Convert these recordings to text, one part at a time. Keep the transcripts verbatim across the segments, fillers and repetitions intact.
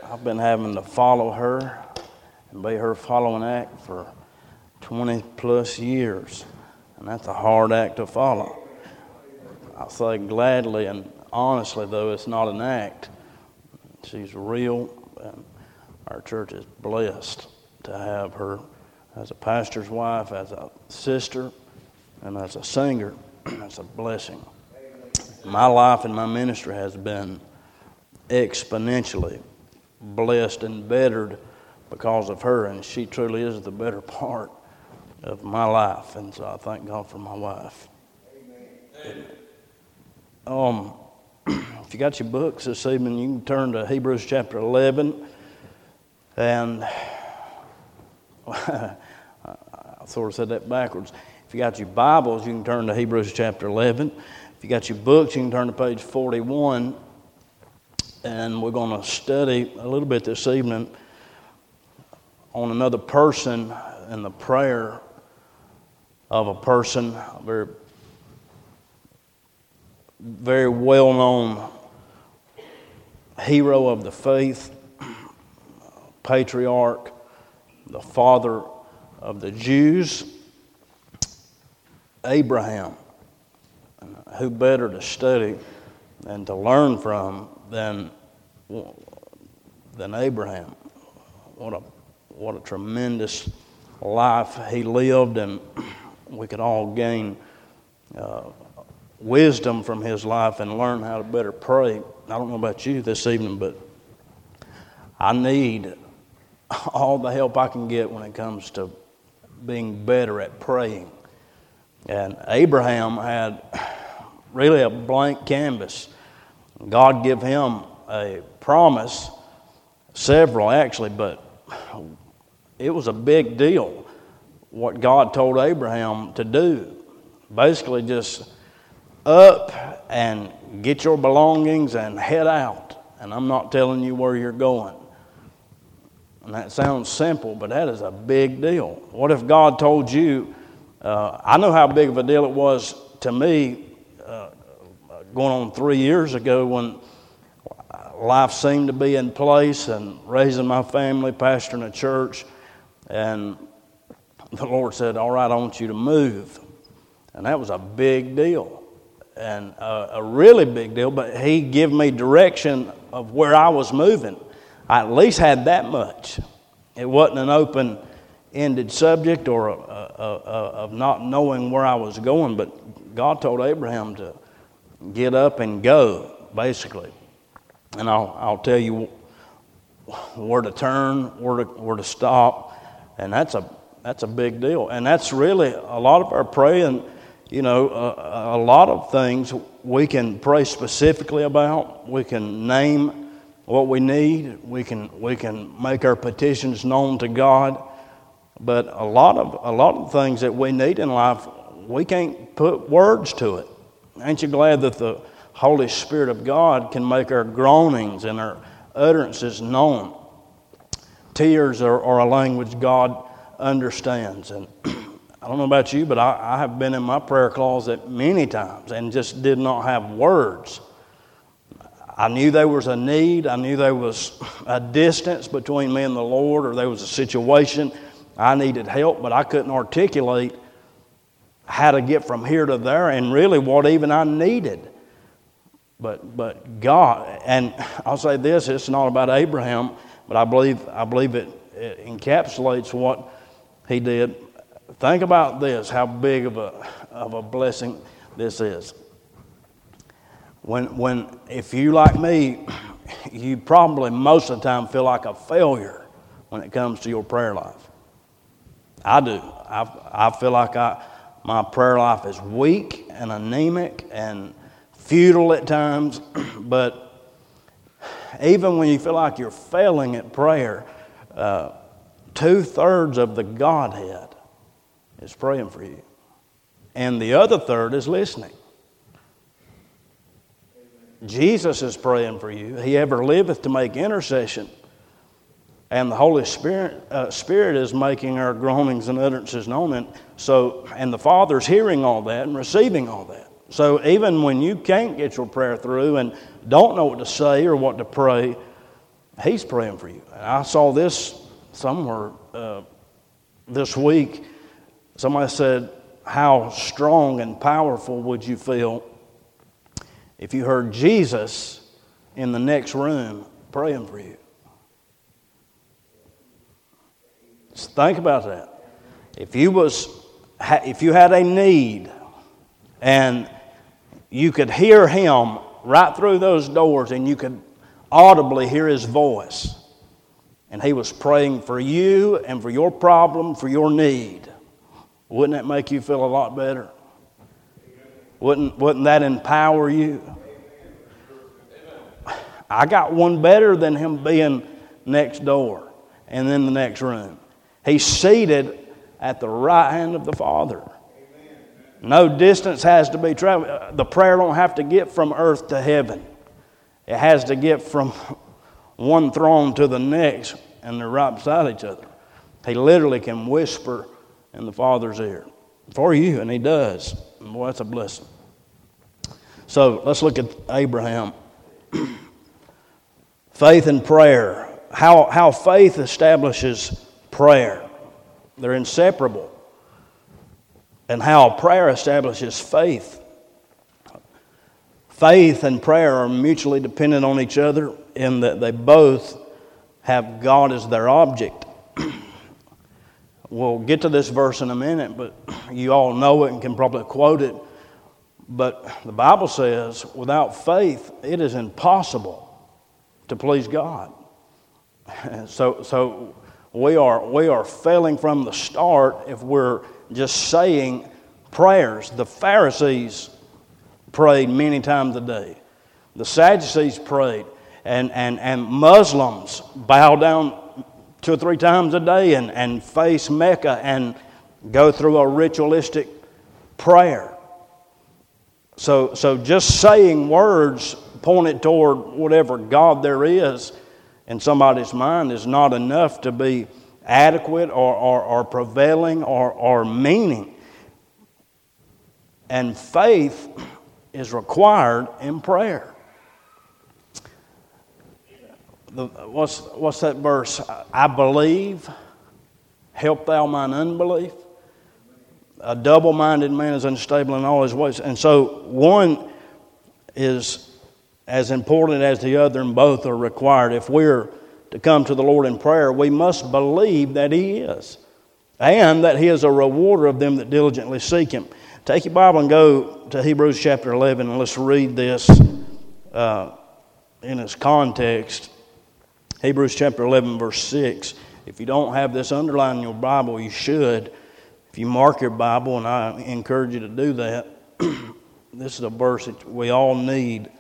I've been having to follow her and be her following act for twenty plus years. And that's a hard act to follow. I say gladly and honestly, though, it's not an act. She's real, and our church is blessed to have her as a pastor's wife, as a sister, and as a singer. It's a blessing. My life and my ministry has been exponentially blessed and bettered because of her, and she truly is the better part of my life, and so I thank God for my wife. Amen. Um, if you got your books this evening, you can turn to Hebrews chapter eleven, and I sort of said that backwards. If you got your Bibles, you can turn to Hebrews chapter eleven. If you got your books, you can turn to page forty-one, and we're going to study a little bit this evening on another person and the prayer of a person, a very, very well-known hero of the faith, patriarch, the father of the Jews, Abraham. Who better to study and to learn from than than Abraham? What a what a tremendous life he lived, and we could all gain uh, wisdom from his life and learn how to better pray. I don't know about you this evening, but I need all the help I can get when it comes to being better at praying. And Abraham had really a blank canvas. God gave him a promise, several actually, but it was a big deal what God told Abraham to do. Basically just up and get your belongings and head out. And I'm not telling you where you're going. And that sounds simple, but that is a big deal. What if God told you, uh, I know how big of a deal it was to me uh, going on three years ago when life seemed to be in place and raising my family, pastoring a church, and the Lord said, all right, I want you to move. And that was a big deal, and a, a really big deal, but He gave me direction of where I was moving. I at least had that much. It wasn't an open-ended subject or a, a, a, of not knowing where I was going, but God told Abraham to get up and go, basically. And I'll, I'll tell you where to turn, where to, where to stop, and that's a that's a big deal. And that's really a lot of our praying. You know, a, a lot of things we can pray specifically about. We can name what we need. We can we can make our petitions known to God. But a lot of a lot of things that we need in life, we can't put words to it. Ain't you glad that the Holy Spirit of God can make our groanings and our utterances known? Tears are, are a language God understands. And I don't know about you, but I, I have been in my prayer closet many times and just did not have words. I knew there was a need. I knew there was a distance between me and the Lord, or there was a situation I needed help, but I couldn't articulate how to get from here to there and really what even I needed. But but God, and I'll say this, it's not about Abraham, but I believe I believe it, it encapsulates what he did. Think about this, how big of a of a blessing this is. When when if you like me, you probably most of the time feel like a failure when it comes to your prayer life. I do. I I feel like I my prayer life is weak and anemic and futile at times, but even when you feel like you're failing at prayer, uh, two-thirds of the Godhead is praying for you. And the other third is listening. Jesus is praying for you. He ever liveth to make intercession. And the Holy Spirit uh, Spirit is making our groanings and utterances known. And so, and the Father's hearing all that and receiving all that. So even when you can't get your prayer through and don't know what to say or what to pray, He's praying for you. And I saw this somewhere uh, this week. Somebody said, how strong and powerful would you feel if you heard Jesus in the next room praying for you? Just think about that. If you was, if you had a need and you could hear him right through those doors and you could audibly hear his voice, and he was praying for you and for your problem, for your need, wouldn't that make you feel a lot better? Wouldn't, wouldn't that empower you? I got one better than him being next door and in the next room. He's seated at the right hand of the Father. No distance has to be traveled. The prayer don't have to get from earth to heaven. It has to get from one throne to the next, and they're right beside each other. He literally can whisper in the Father's ear for you, and he does. And boy, that's a blessing. So let's look at Abraham. Faith and prayer. How, how faith establishes prayer. They're inseparable. And how prayer establishes faith. Faith and prayer are mutually dependent on each other in that they both have God as their object. We'll get to this verse in a minute, but you all know it and can probably quote it. But the Bible says, without faith, it is impossible to please God. So, so we are we are failing from the start if we're just saying prayers. The Pharisees prayed many times a day. The Sadducees prayed. And, and, and Muslims bow down two or three times a day and, and face Mecca and go through a ritualistic prayer. So, so just saying words pointed toward whatever God there is in somebody's mind is not enough to be adequate or, or, or prevailing or, or meaning. And faith is required in prayer. The, what's, what's that verse? I believe, help thou mine unbelief. A double-minded man is unstable in all his ways. And so one is as important as the other, and both are required. If we're to come to the Lord in prayer, we must believe that he is, and that he is a rewarder of them that diligently seek him. Take your Bible and go to Hebrews chapter eleven, and let's read this uh, in its context. Hebrews chapter eleven, verse six. If you don't have this underlined in your Bible, you should. If you mark your Bible, and I encourage you to do that, this is a verse that we all need.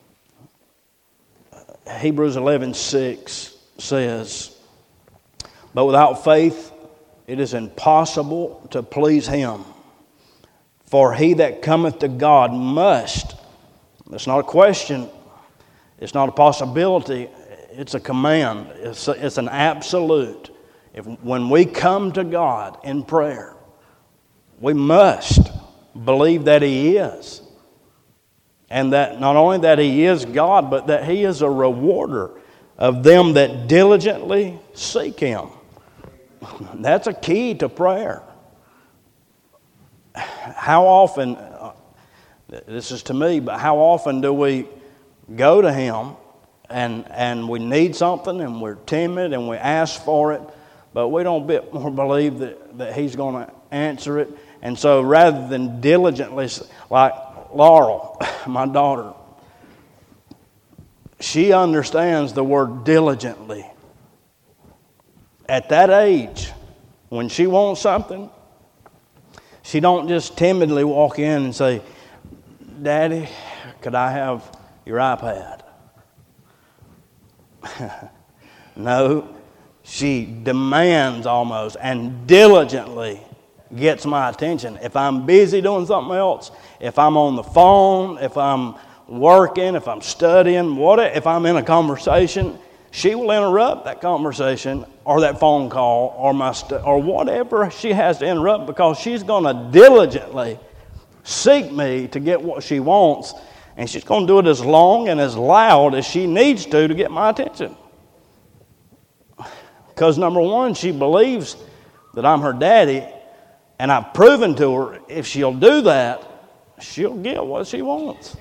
Hebrews eleven six says, but without faith it is impossible to please him. For he that cometh to God must, it's not a question, it's not a possibility, it's a command, it's, a, it's an absolute. If when we come to God in prayer, we must believe that he is. And that not only that he is God, but that he is a rewarder of them that diligently seek him. That's a key to prayer. How often, uh, this is to me, but how often do we go to him and, and we need something and we're timid and we ask for it, but we don't bit more believe that, that he's going to answer it. And so rather than diligently, like Laurel, my daughter, she understands the word diligently. At that age, when she wants something, she don't just timidly walk in and say, Daddy, could I have your iPad? No, she demands almost and diligently gets my attention. If I'm busy doing something else, if I'm on the phone, if I'm working, if I'm studying, what if I'm in a conversation, she will interrupt that conversation or that phone call or my stu- or whatever she has to interrupt, because she's going to diligently seek me to get what she wants, and she's going to do it as long and as loud as she needs to to get my attention. Because number one, she believes that I'm her daddy, and I've proven to her if she'll do that, she'll get what she wants.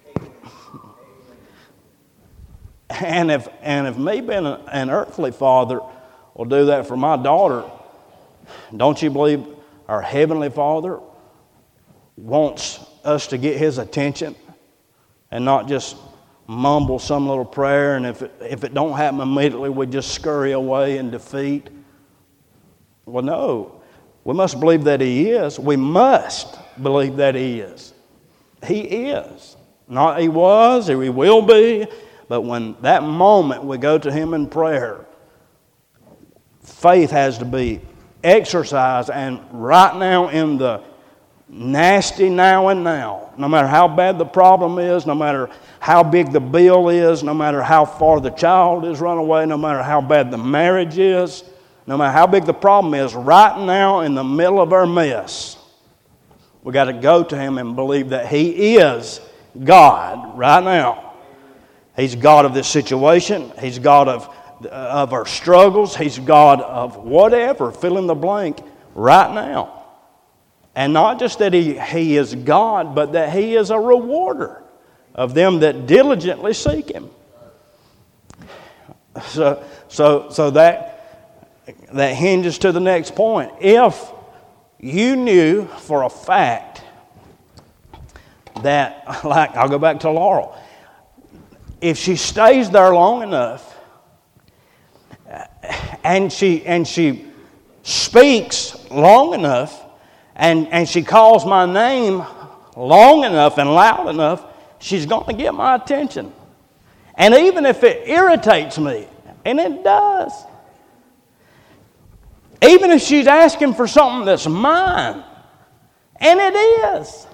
And if and if me being a, an earthly father will do that for my daughter, don't you believe our Heavenly Father wants us to get His attention and not just mumble some little prayer, and if it, if it don't happen immediately, we just scurry away in defeat? Well, no. We must believe that He is. We must believe that He is. He is. Not He was or He will be, but when that moment we go to Him in prayer, faith has to be exercised, and right now in the nasty now and now, no matter how bad the problem is, no matter how big the bill is, no matter how far the child is run away, no matter how bad the marriage is, no matter how big the problem is, right now in the middle of our mess, we got to go to Him and believe that He is God right now. He's God of this situation. He's God of, of our struggles. He's God of whatever, fill in the blank, right now. And not just that he, he is God, but that He is a rewarder of them that diligently seek Him. So, so, so that, that hinges to the next point. If you knew for a fact that, like, I'll go back to Laurel. If she stays there long enough and she and she speaks long enough and, and she calls my name long enough and loud enough, she's going to get my attention. And even if it irritates me, and it does, even if she's asking for something that's mine, and it is.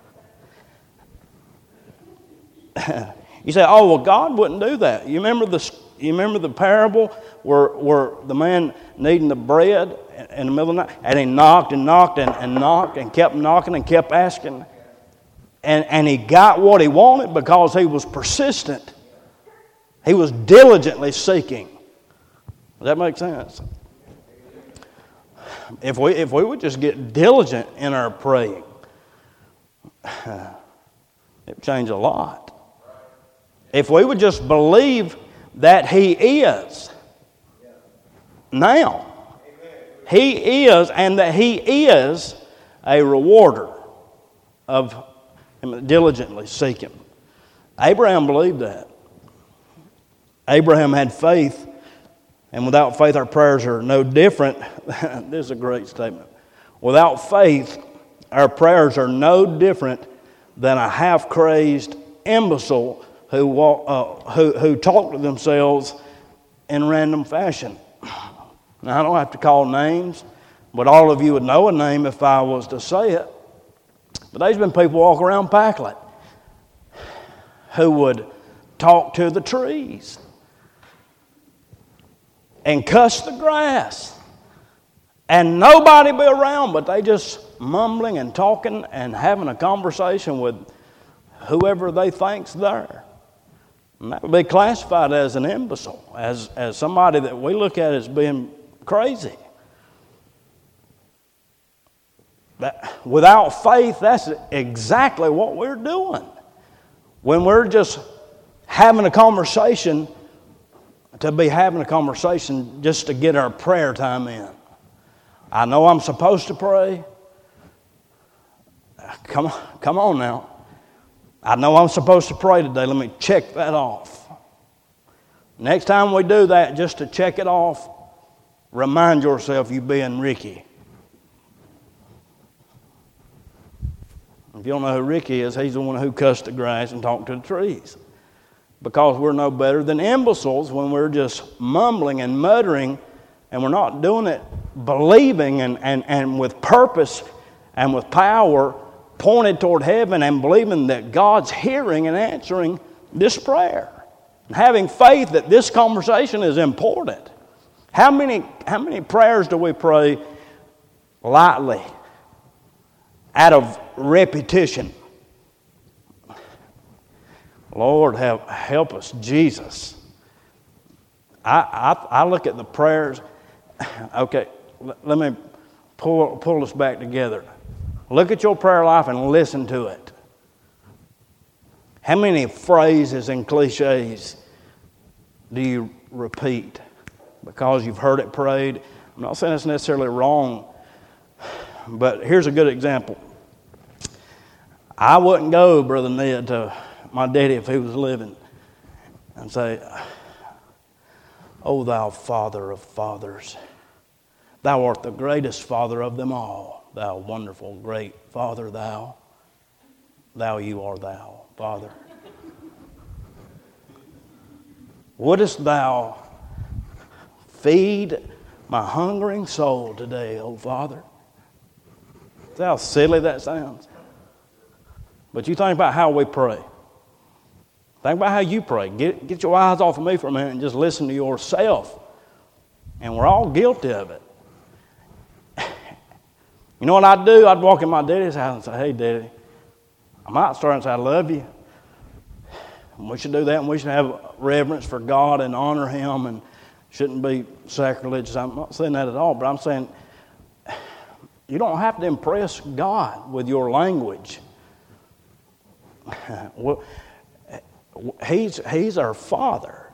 You say, oh, well, God wouldn't do that. You remember the you remember the parable where, where the man needing the bread in the middle of the night, and he knocked and knocked and, and knocked and kept knocking and kept asking. And, and he got what he wanted because he was persistent. He was diligently seeking. Does that make sense? If we, if we would just get diligent in our praying, it would change a lot. If we would just believe that He is now, He is, and that He is a rewarder of him diligently seeking. Abraham believed that. Abraham had faith, and without faith our prayers are no different. This is a great statement. Without faith our prayers are no different than a half-crazed imbecile who, walk, uh, who, who talk to themselves in random fashion. Now, I don't have to call names, but all of you would know a name if I was to say it. But there's been people walk around Packlet who would talk to the trees and cuss the grass, and nobody be around, but they just mumbling and talking and having a conversation with whoever they think's there. And that would be classified as an imbecile, as, as somebody that we look at as being crazy. That, without faith, that's exactly what we're doing. When we're just having a conversation to be having a conversation just to get our prayer time in. I know I'm supposed to pray. Come on, come on now. I know I'm supposed to pray today. Let me check that off. Next time we do that, just to check it off, remind yourself you being Ricky. If you don't know who Ricky is, he's the one who cussed the grass and talked to the trees. Because we're no better than imbeciles when we're just mumbling and muttering, and we're not doing it believing and, and, and with purpose and with power pointed toward heaven, and believing that God's hearing and answering this prayer. And having faith that this conversation is important. How many, how many prayers do we pray lightly out of repetition? Lord, help, help us, Jesus. I, I, I look at the prayers, Okay, let me pull, pull us back together. Look at your prayer life and listen to it. How many phrases and cliches do you repeat because you've heard it prayed? I'm not saying it's necessarily wrong, but here's a good example. I wouldn't go, Brother Ned, to my daddy if he was living and say, "O thou Father of fathers, thou art the greatest Father of them all. Thou wonderful, great Father, thou. Thou you are thou, Father. Wouldest thou feed my hungering soul today, O Father?" See how silly that sounds? But you think about how we pray. Think about how you pray. Get, get your eyes off of me for a minute and just listen to yourself. And we're all guilty of it. You know what I'd do? I'd walk in my daddy's house and say, "Hey, Daddy," I might start and say, "I love you." And we should do that, and we should have reverence for God and honor Him, and shouldn't be sacrilegious. I'm not saying that at all, but I'm saying you don't have to impress God with your language. Well, he's, he's our Father.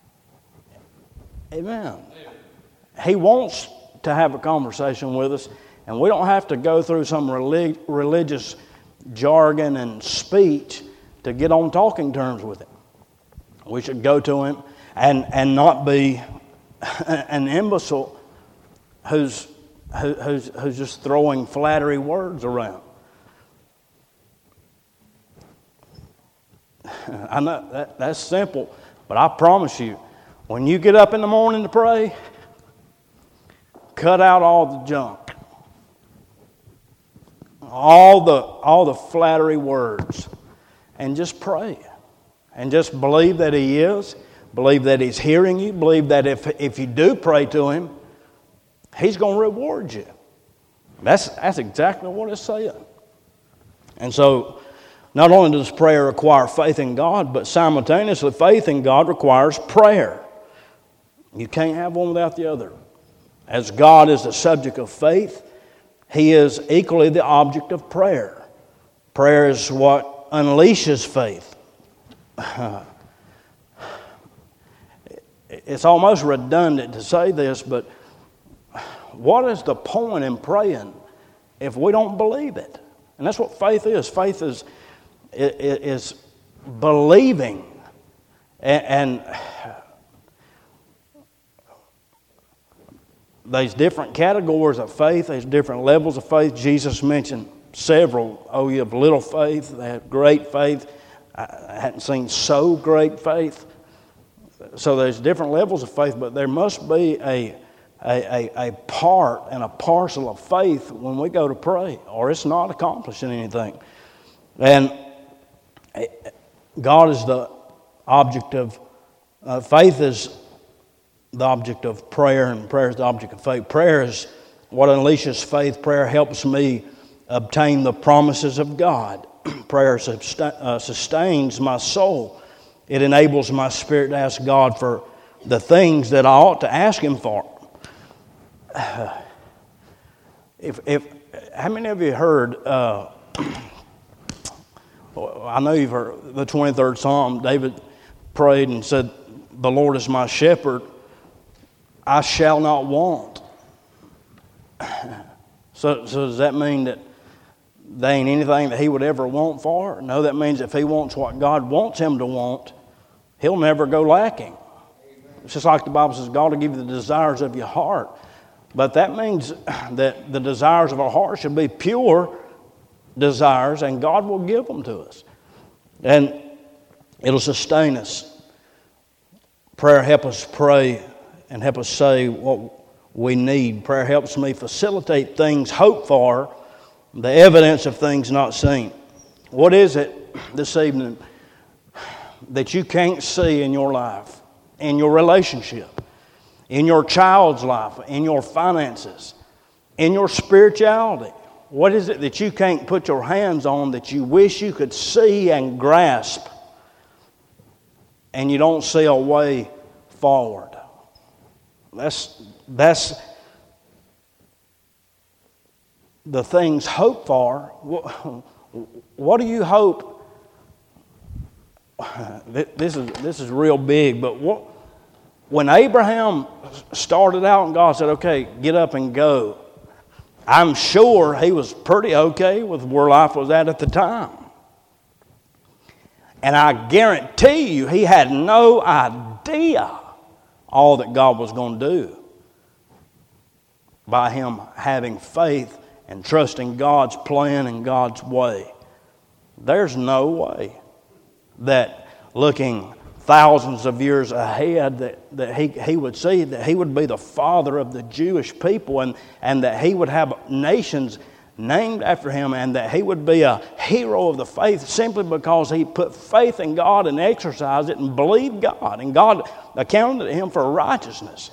Amen. He wants to have a conversation with us, and we don't have to go through some relig- religious jargon and speech to get on talking terms with Him. We should go to Him and, and not be an imbecile who's, who, who's, who's just throwing flattery words around. I know that, that's simple, but I promise you, when you get up in the morning to pray, cut out all the junk. All the, all the flattery words. And just pray. And just believe that He is. Believe that He's hearing you. Believe that if, if you do pray to Him, He's going to reward you. That's, that's exactly what it's saying. And so, not only does prayer require faith in God, but simultaneously faith in God requires prayer. You can't have one without the other. As God is the subject of faith, He is equally the object of prayer. Prayer is what unleashes faith. It's almost redundant to say this, but what is the point in praying if we don't believe it? And that's what faith is. Faith is, is believing. And there's different categories of faith. There's different levels of faith. Jesus mentioned several. Oh, you have little faith. They have great faith. I hadn't seen so great faith. So there's different levels of faith, but there must be a, a, a, a part and a parcel of faith when we go to pray, or it's not accomplishing anything. And God is the object of, uh, faith is the object of prayer, and prayer is the object of faith. Prayer is what unleashes faith. Prayer helps me obtain the promises of God. Prayer sustain, uh, sustains my soul. It enables my spirit to ask God for the things that I ought to ask Him for. Uh, if, if, how many of you heard, uh, I know you've heard the twenty-third Psalm. David prayed and said, "The Lord is my shepherd, I shall not want." So, so does that mean that there ain't anything that he would ever want for? No, that means if he wants what God wants him to want, he'll never go lacking. It's just like the Bible says, God will give you the desires of your heart. But that means that the desires of our heart should be pure desires, and God will give them to us. And it'll sustain us. Prayer helps us pray and help us say what we need. Prayer helps me facilitate things hoped for, the evidence of things not seen. What is it this evening that you can't see in your life, in your relationship, in your child's life, in your finances, in your spirituality? What is it that you can't put your hands on that you wish you could see and grasp, and you don't see a way forward? That's, that's the things hoped for, what do you hope? This is this is real big, but what, when Abraham started out and God said, okay, get up and go, I'm sure he was pretty okay with where life was at at the time. And I guarantee you he had no idea all that God was going to do by him having faith and trusting God's plan and God's way. There's no way that looking thousands of years ahead that, that he, he would see that he would be the father of the Jewish people, and, and that he would have nations named after him, and that he would be a hero of the faith simply because he put faith in God and exercised it and believed God, and God accounted to him for righteousness.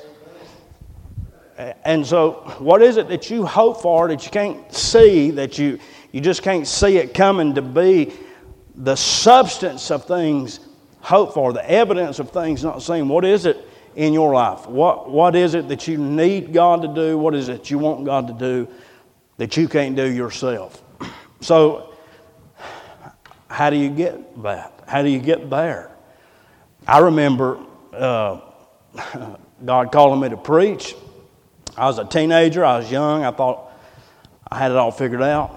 And so what is it that you hope for that you can't see, that you, you just can't see it coming to be? The substance of things hoped for, the evidence of things not seen. What is it in your life? What What is it that you need God to do? What is it you want God to do that you can't do yourself? So how do you get that? How do you get there? I remember uh, God calling me to preach. I was a teenager. I was young. I thought I had it all figured out.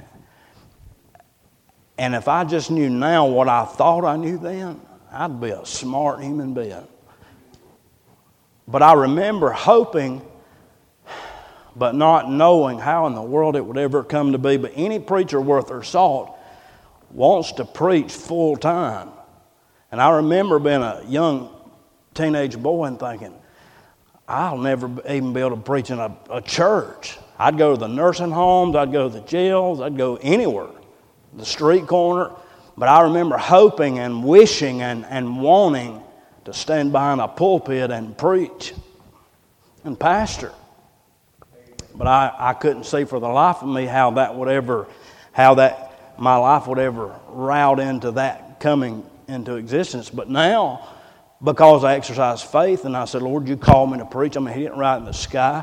And if I just knew now what I thought I knew then, I'd be a smart human being. But I remember hoping, but not knowing how in the world it would ever come to be. But any preacher worth their salt wants to preach full time. And I remember being a young teenage boy and thinking, I'll never even be able to preach in a, a church. I'd go to the nursing homes, I'd go to the jails, I'd go anywhere, the street corner. But I remember hoping and wishing and, and wanting to stand behind a pulpit and preach and pastor. But I, I couldn't see for the life of me how that would ever, how that my life would ever route into that coming into existence. But now, because I exercised faith and I said, Lord, you called me to preach. I mean, he didn't write in the sky.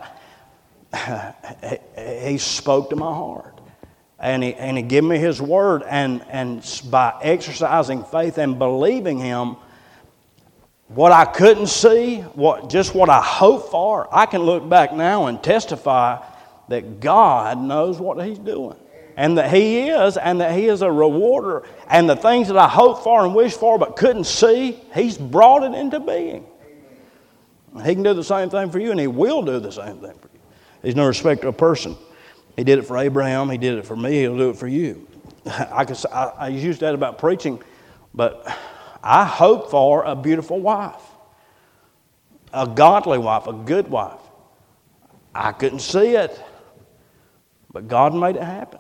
He spoke to my heart. And he, and he gave me his word. And, and by exercising faith and believing him, what I couldn't see, what just what I hoped for, I can look back now and testify that God knows what he's doing. And that he is, and that he is a rewarder. And the things that I hoped for and wished for but couldn't see, he's brought it into being. He can do the same thing for you, and he will do the same thing for you. He's no respecter of person. He did it for Abraham. He did it for me. He'll do it for you. I, could, I, I used that about preaching, but I hope for a beautiful wife, a godly wife, a good wife. I couldn't see it, but God made it happen.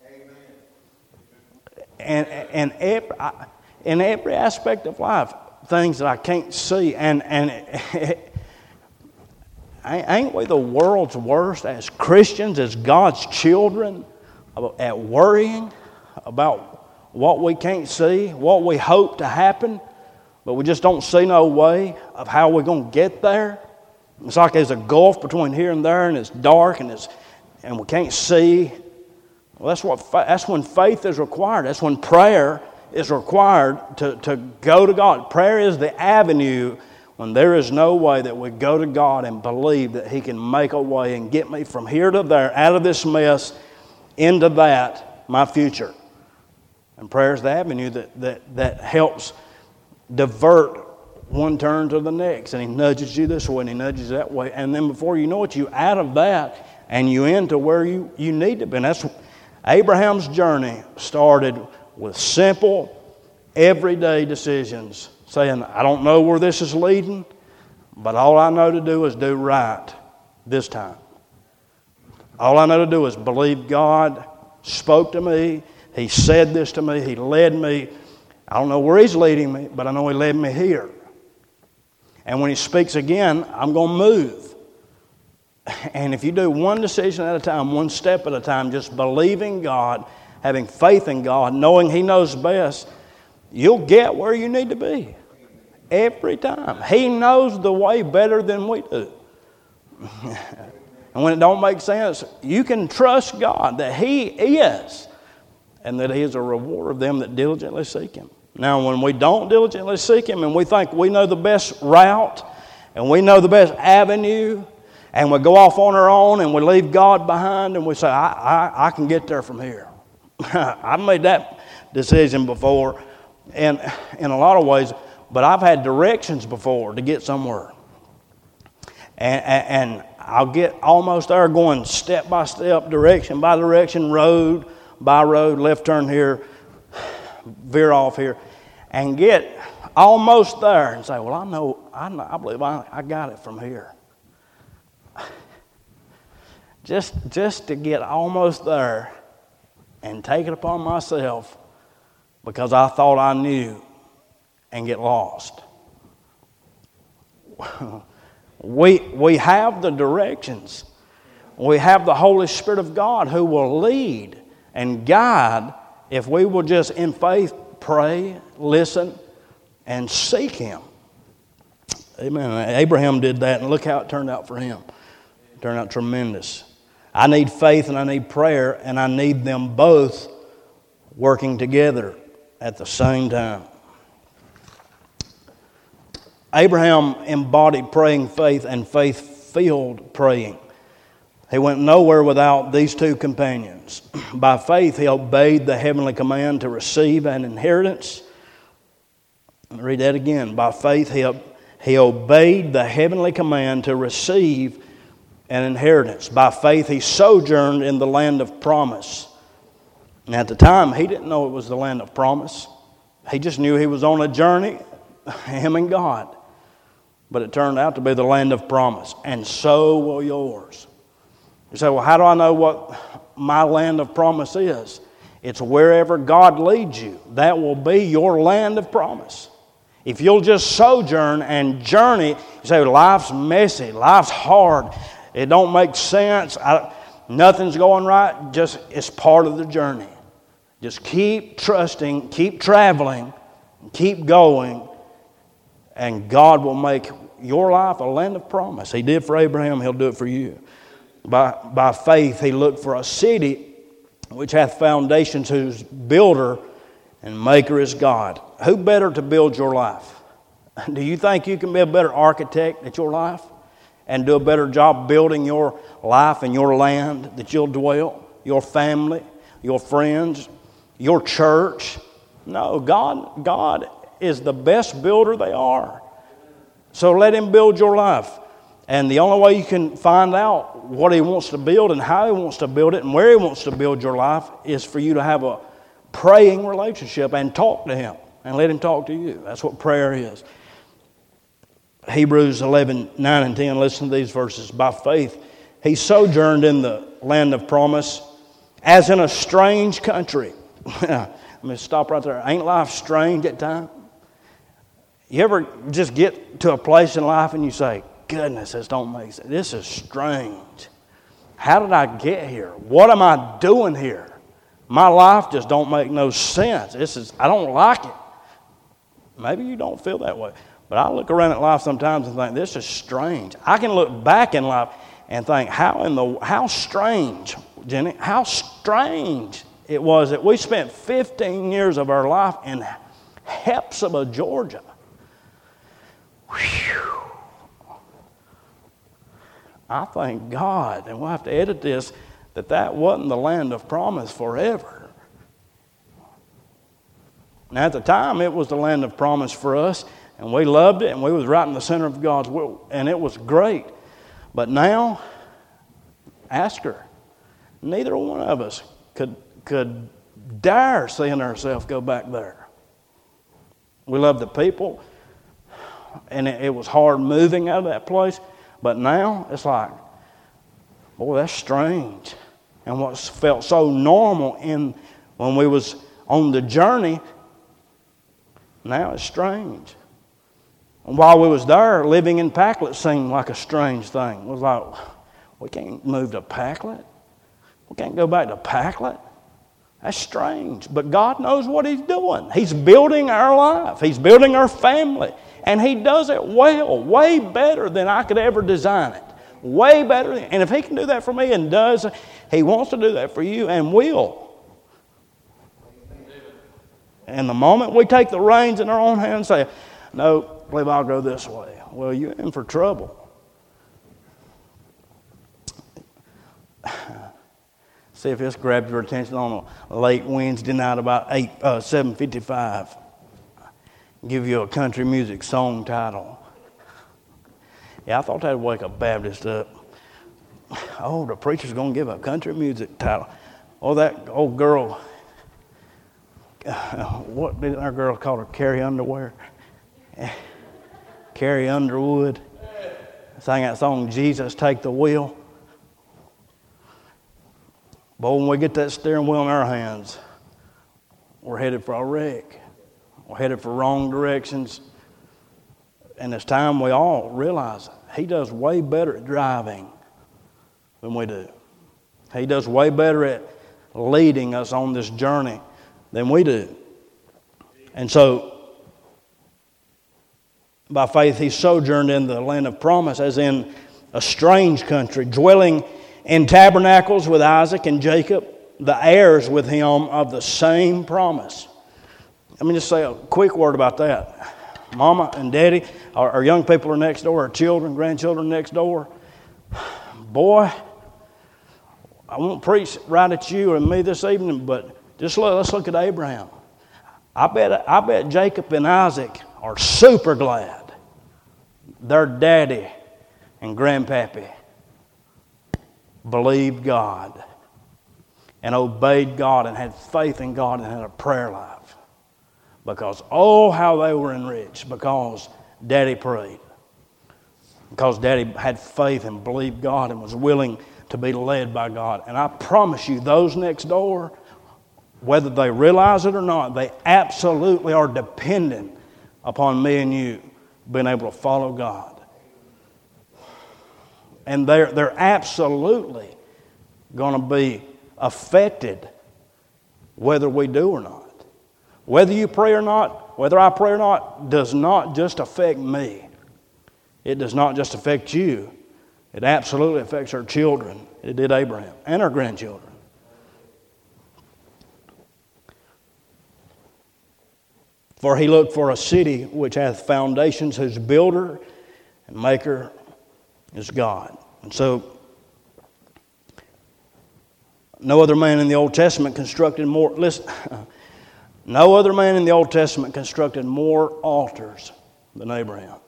And, and every, in every aspect of life, things that I can't see. And, and it, ain't we the world's worst as Christians, as God's children, at worrying about what we can't see, what we hope to happen, but we just don't see no way of how we're going to get there? It's like there's a gulf between here and there, and it's dark, and it's and we can't see. Well, that's what that's when faith is required. That's when prayer is required to, to go to God. Prayer is the avenue when there is no way that we go to God and believe that he can make a way and get me from here to there, out of this mess, into that, my future. And prayer is the avenue that, that, that helps divert one turn to the next. And he nudges you this way and he nudges that way. And then before you know it, you out of that and you into where you, you need to be. And that's Abraham's journey started with simple, everyday decisions, saying, I don't know where this is leading, but all I know to do is do right this time. All I know to do is believe God spoke to me. He said this to me. He led me. I don't know where he's leading me, but I know he led me here. And when he speaks again, I'm going to move. And if you do one decision at a time, one step at a time, just believing God, having faith in God, knowing he knows best, you'll get where you need to be. Every time. He knows the way better than we do. And when it don't make sense, you can trust God that He is, and that He is a rewarder of them that diligently seek Him. Now, when we don't diligently seek Him and we think we know the best route and we know the best avenue, and we go off on our own and we leave God behind and we say, I, I, I can get there from here. I've made that decision before and in a lot of ways, but I've had directions before to get somewhere. And, and, and I'll get almost there going step by step, direction by direction, road by road, left turn here, veer off here, and get almost there and say, well, I know, I, know, I believe I, I got it from here. Just, just to get almost there and take it upon myself because I thought I knew and get lost. We, we have the directions. We have the Holy Spirit of God who will lead and guide if we will just in faith pray, listen, and seek Him. Amen. Abraham did that, and look how it turned out for him. It turned out tremendous. I need faith and I need prayer, and I need them both working together at the same time. Abraham embodied praying faith and faith-filled praying. He went nowhere without these two companions. By faith, he obeyed the heavenly command to receive an inheritance. Let me read that again. By faith, he, he obeyed the heavenly command to receive an inheritance. By faith, he sojourned in the land of promise. And at the time, he didn't know it was the land of promise. He just knew he was on a journey, him and God. But it turned out to be the land of promise. And so will yours. You say, well, how do I know what my land of promise is? It's wherever God leads you. That will be your land of promise. If you'll just sojourn and journey, you say, life's messy, life's hard, it don't make sense, I, nothing's going right, just it's part of the journey. Just keep trusting, keep traveling, keep going, and God will make your life a land of promise. He did for Abraham, He'll do it for you. By, by faith, he looked for a city which hath foundations, whose builder and maker is God. Who better to build your life? Do you think you can be a better architect at your life and do a better job building your life and your land that you'll dwell, your family, your friends, your church? No, God, God is the best builder they are. So let Him build your life. And the only way you can find out what He wants to build and how He wants to build it and where He wants to build your life is for you to have a praying relationship and talk to Him and let Him talk to you. That's what prayer is. Hebrews eleven, nine and ten, listen to these verses. By faith, he sojourned in the land of promise as in a strange country. Let me stop right there. Ain't life strange at times? You ever just get to a place in life and you say, goodness, this don't make sense. This is strange. How did I get here? What am I doing here? My life just don't make no sense. This is I don't like it. Maybe you don't feel that way. But I look around at life sometimes and think, this is strange. I can look back in life and think, how in the how strange, Jenny, how strange it was that we spent fifteen years of our life in Hepzibah, Georgia. Whew. I thank God, and we'll have to edit this, that that wasn't the land of promise forever. Now, at the time, it was the land of promise for us, and we loved it, and we was right in the center of God's will, and it was great. But now, ask her. Neither one of us could, could dare seeing ourselves go back there. We loved the people, and it, it was hard moving out of that place. But now, it's like, boy, that's strange. And what felt so normal in when we was on the journey, now it's strange. And while we was there, living in Packlet seemed like a strange thing. It was like, we can't move to Packlet. We can't go back to Packlet. That's strange. But God knows what He's doing. He's building our life. He's building our family. And He does it well, way better than I could ever design it. way better. And if he can do that for me and does, he wants to do that for you and will. And the moment we take the reins in our own hands and say, no, I believe I'll go this way, well, you're in for trouble. See if this grabbed your attention on a late Wednesday night about eight, uh, seven fifty-five. Give you a country music song title. Yeah, I thought that'd wake a Baptist up. Oh, the preacher's going to give a country music title. Oh, that old girl, uh, what did our girl call her? Carrie Underwear? Carrie Underwood sang that song, Jesus Take the Wheel. But when we get that steering wheel in our hands, we're headed for a wreck. We're headed for wrong directions. And it's time we all realize he does way better at driving than we do. He does way better at leading us on this journey than we do. And so, by faith, he sojourned in the land of promise, as in a strange country, dwelling in tabernacles with Isaac and Jacob, the heirs with him of the same promise. Let me just say a quick word about that. Mama and Daddy, our, our young people are next door, our children, grandchildren next door. Boy, I won't preach right at you or me this evening, but just look, let's look at Abraham. I bet, I bet Jacob and Isaac are super glad their daddy and grandpappy believed God and obeyed God and had faith in God and had a prayer life. Because, oh, how they were enriched because Daddy prayed. Because Daddy had faith and believed God and was willing to be led by God. And I promise you, those next door, whether they realize it or not, they absolutely are dependent upon me and you being able to follow God. And they're, they're absolutely going to be affected whether we do or not. Whether you pray or not, whether I pray or not, does not just affect me. It does not just affect you. It absolutely affects our children. It did Abraham and our grandchildren. For he looked for a city which hath foundations, whose builder and maker is God. And so, no other man in the Old Testament constructed more, listen, no other man in the Old Testament constructed more altars than Abraham.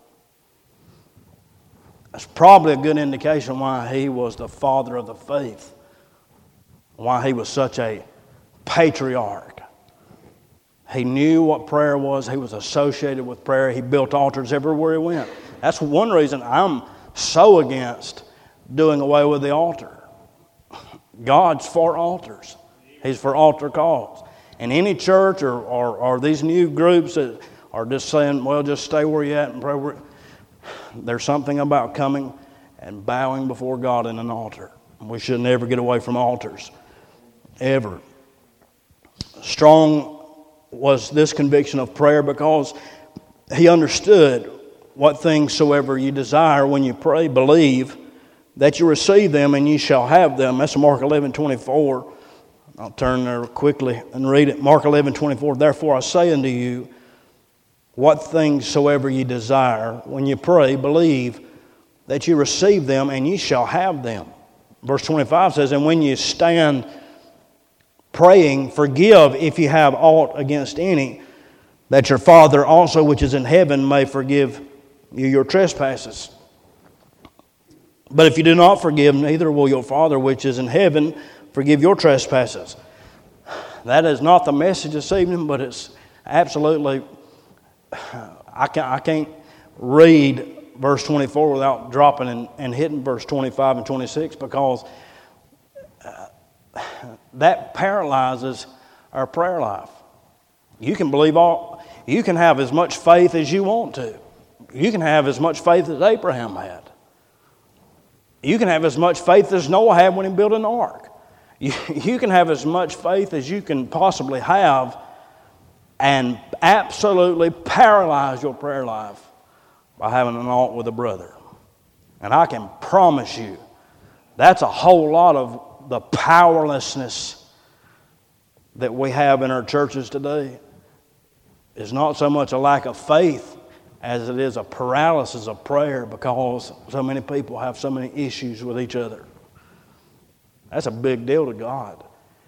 That's probably a good indication why he was the father of the faith, why he was such a patriarch. He knew what prayer was. He was associated with prayer. He built altars everywhere he went. That's one reason I'm so against doing away with the altar. God's for altars. He's for altar calls. And any church or, or, or these new groups that are just saying, well, just stay where you're at and pray where... There's something about coming and bowing before God in an altar. We should never get away from altars. Ever. Strong was this conviction of prayer because he understood what things soever you desire when you pray, believe that you receive them and you shall have them. That's Mark eleven twenty-four. I'll turn there quickly and read it. Mark eleven twenty-four. Therefore I say unto you, what things soever ye desire, when you pray, believe that you receive them, and ye shall have them. Verse twenty-five says, and when you stand praying, forgive if you have aught against any, that your Father also which is in heaven may forgive you your trespasses. But if you do not forgive, neither will your Father which is in heaven forgive your trespasses. That is not the message this evening, but it's absolutely... I can't, I can't read verse twenty-four without dropping and, and hitting verse twenty-five and twenty-six, because uh, that paralyzes our prayer life. You can believe all, you can have as much faith as you want to. You can have as much faith as Abraham had. You can have as much faith as Noah had when he built an ark. You, you can have as much faith as you can possibly have and absolutely paralyze your prayer life by having an alt with a brother. And I can promise you, that's a whole lot of the powerlessness that we have in our churches today. It's not so much a lack of faith as it is a paralysis of prayer, because so many people have so many issues with each other. That's a big deal to God.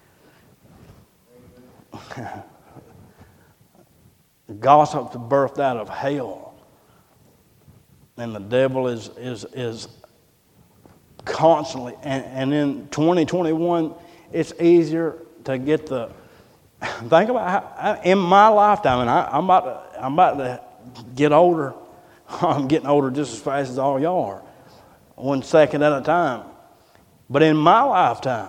Gossip's birthed out of hell. And the devil is is is constantly, and, and in twenty twenty-one, it's easier to get the, think about how, in my lifetime, and I, I'm about to, I'm about to get older. I'm getting older just as fast as all y'all are, one second at a time. But in my lifetime,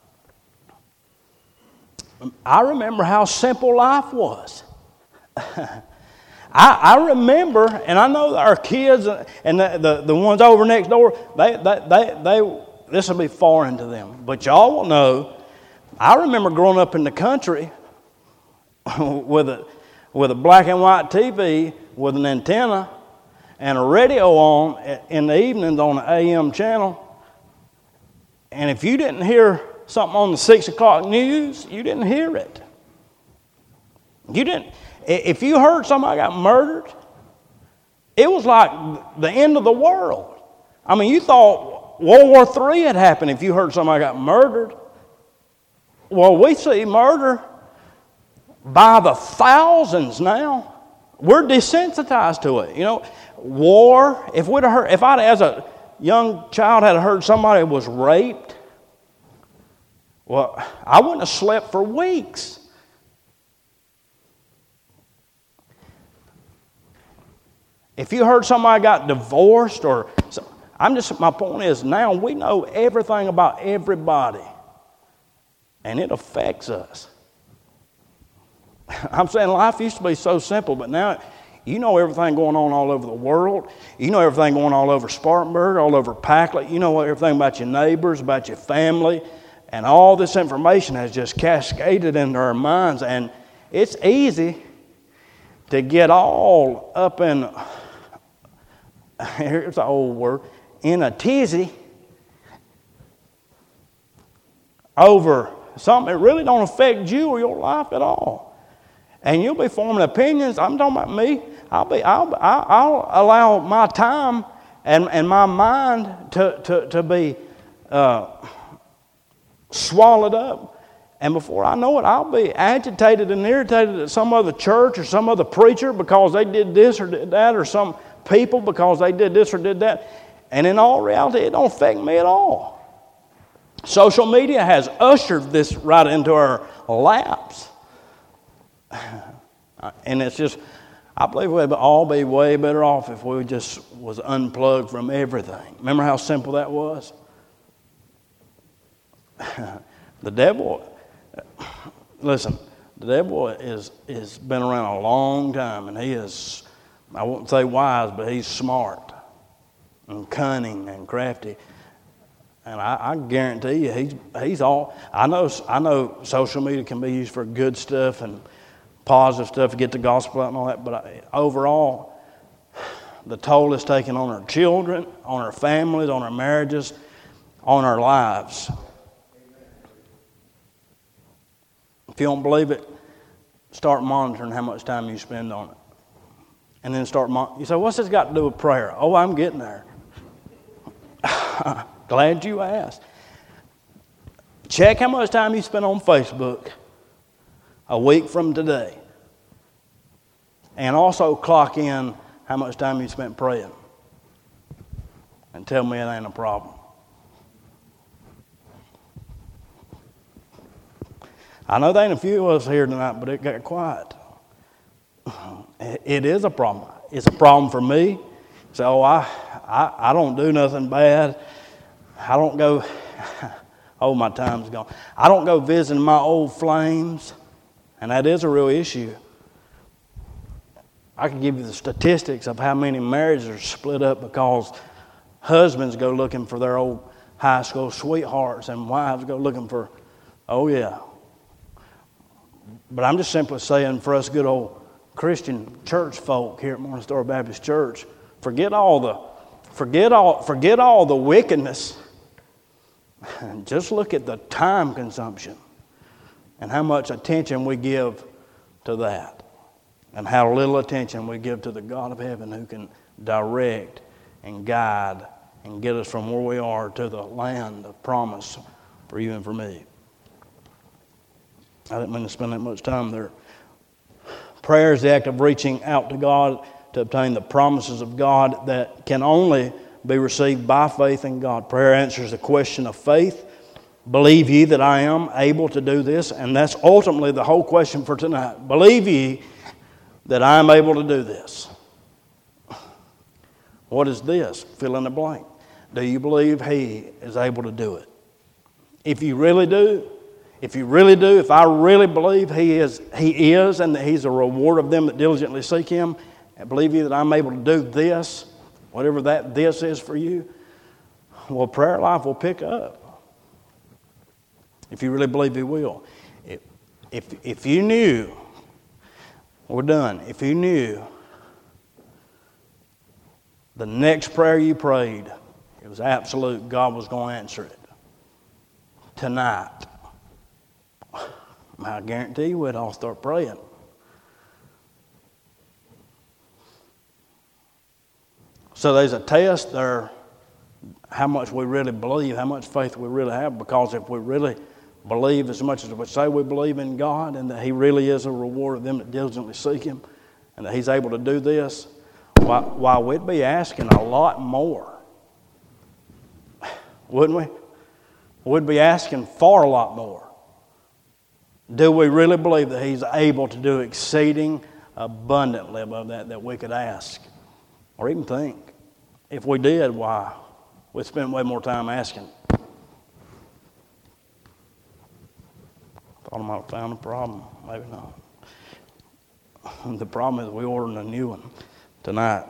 I remember how simple life was. I, I remember, and I know that our kids and the, the, the ones over next door, they, they, they, they, this will be foreign to them. But y'all will know, I remember growing up in the country with a, with a black and white T V with an antenna and a radio on in the evenings on the A M channel. And if you didn't hear something on the six o'clock news, you didn't hear it. You didn't. If you heard somebody got murdered, it was like the end of the world. I mean, you thought World War Three had happened if you heard somebody got murdered. Well, we see murder by the thousands now. We're desensitized to it. You know, war. If we'd have heard, if I'd as a young child had heard somebody was raped, well, I wouldn't have slept for weeks. If you heard somebody got divorced, or I'm just, my point is now we know everything about everybody, and it affects us. I'm saying life used to be so simple, but now you know everything going on all over the world. You know everything going on all over Spartanburg, all over Packlet. You know everything about your neighbors, about your family, and all this information has just cascaded into our minds, and it's easy to get all up in, here's the old word, in a tizzy over something that really don't affect you or your life at all. And you'll be forming opinions. I'm talking about me. I'll be. I'll. I'll allow my time and, and my mind to to to be uh, swallowed up. And before I know it, I'll be agitated and irritated at some other church or some other preacher because they did this or did that, or some people because they did this or did that. And in all reality, it don't affect me at all. Social media has ushered this right into our laps. And it's just, I believe we'd all be way better off if we just was unplugged from everything. Remember how simple that was? The devil, listen, the devil is is been around a long time, and he is, I won't say wise, but he's smart and cunning and crafty. And I, I guarantee you, he's he's all. I know I know social media can be used for good stuff and positive stuff to get the gospel out and all that, but I, overall, the toll is taken on our children, on our families, on our marriages, on our lives. If you don't believe it, start monitoring how much time you spend on it. And then start, mon- you say, what's this got to do with prayer? Oh, I'm getting there. Glad you asked. Check how much time you spend on Facebook a week from today. And also clock in how much time you spent praying. And tell me it ain't a problem. I know there ain't a few of us here tonight, but it got quiet. It is a problem. It's a problem for me. So I, I, I don't do nothing bad. I don't go, oh, my time's gone. I don't go visiting my old flames. And that is a real issue. I can give you the statistics of how many marriages are split up because husbands go looking for their old high school sweethearts and wives go looking for, oh yeah. But I'm just simply saying for us good old Christian church folk here at Morning Star Baptist Church, forget all the forget all, forget all the wickedness. And just look at the time consumption and how much attention we give to that, and how little attention we give to the God of heaven who can direct and guide and get us from where we are to the land of promise for you and for me. I didn't mean to spend that much time there. Prayer is the act of reaching out to God to obtain the promises of God that can only be received by faith in God. Prayer answers the question of faith. Believe ye that I am able to do this? And that's ultimately the whole question for tonight. Believe ye that I am able to do this? What is this? Fill in the blank. Do you believe He is able to do it? If you really do, if you really do, if I really believe He is, He is, and that He's a reward of them that diligently seek Him, and believe you that I'm able to do this, whatever that this is for you, well, prayer life will pick up. If you really believe He will. If, if, if you knew, we're done. If you knew the next prayer you prayed, it was absolute, God was going to answer it tonight, I guarantee you we'd all start praying. So there's a test there, how much we really believe, how much faith we really have, because if we really believe as much as we say we believe in God, and that He really is a reward of them that diligently seek Him, and that He's able to do this, why, why we'd be asking a lot more, wouldn't we? We'd be asking for a lot more. Do we really believe that He's able to do exceeding abundantly above that that we could ask or even think? If we did, why, we'd spend way more time asking. Thought I might have found a problem. Maybe not. The problem is we're ordering a new one tonight.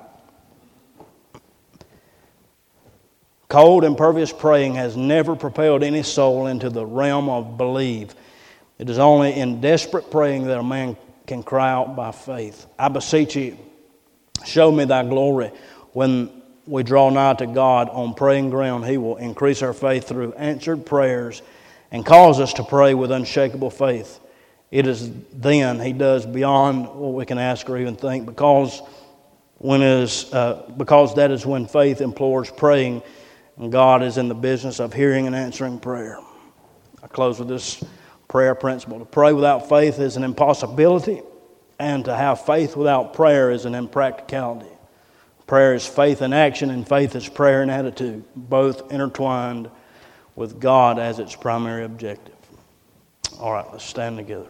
Cold, impervious praying has never propelled any soul into the realm of belief. It is only in desperate praying that a man can cry out by faith. I beseech you, show me thy glory. When we draw nigh to God on praying ground, He will increase our faith through answered prayers and cause us to pray with unshakable faith. It is then He does beyond what we can ask or even think, because when is uh, because that is when faith implores praying, and God is in the business of hearing and answering prayer. I close with this prayer principle. To pray without faith is an impossibility, and to have faith without prayer is an impracticality. Prayer is faith in action, and faith is prayer in attitude, both intertwined with God as its primary objective. All right, let's stand together.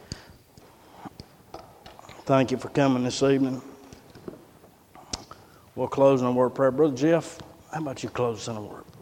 Thank you for coming this evening. We'll close in a word of prayer. Brother Jeff, how about you close us in a word?